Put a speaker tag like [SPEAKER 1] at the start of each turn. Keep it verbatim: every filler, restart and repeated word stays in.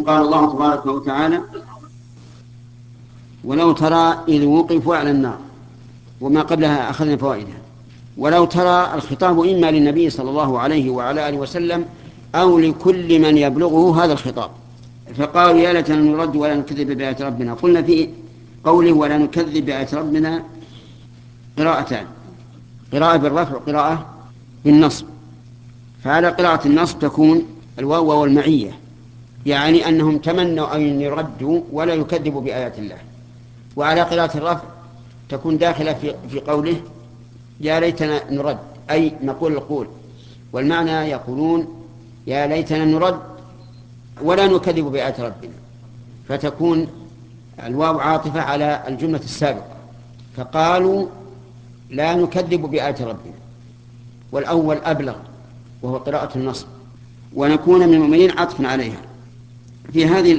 [SPEAKER 1] قال الله تبارك وتعالى: ولو ترى إذ وقفوا على النار، وما قبلها أخذنا فوائدها. ولو ترى الخطاب إما للنبي صلى الله عليه وعلى آله وسلم أو لكل من يبلغه هذا الخطاب. فقالوا: يا ليتنا نرد ولا نكذب بآيات ربنا. قلنا في قوله ولا نكذب بآيات ربنا قراءتان: قراءة بالرفع وقراءة بالنصب. فعلى قراءة النصب تكون الواو والمعية، يعني أنهم تمنوا أن يردوا ولا يكذبوا بآيات الله. وعلى قراءة الرفع تكون داخلة في, في قوله يا ليتنا نرد، أي نقول القول، والمعنى يقولون يا ليتنا نرد ولا نكذب بآيات ربنا، فتكون الواو عاطفة على الجملة السابقة. فقالوا لا نكذب بآيات ربنا، والأول أبلغ وهو قراءة النصب، ونكون من المؤمنين عطف عليها. في هذه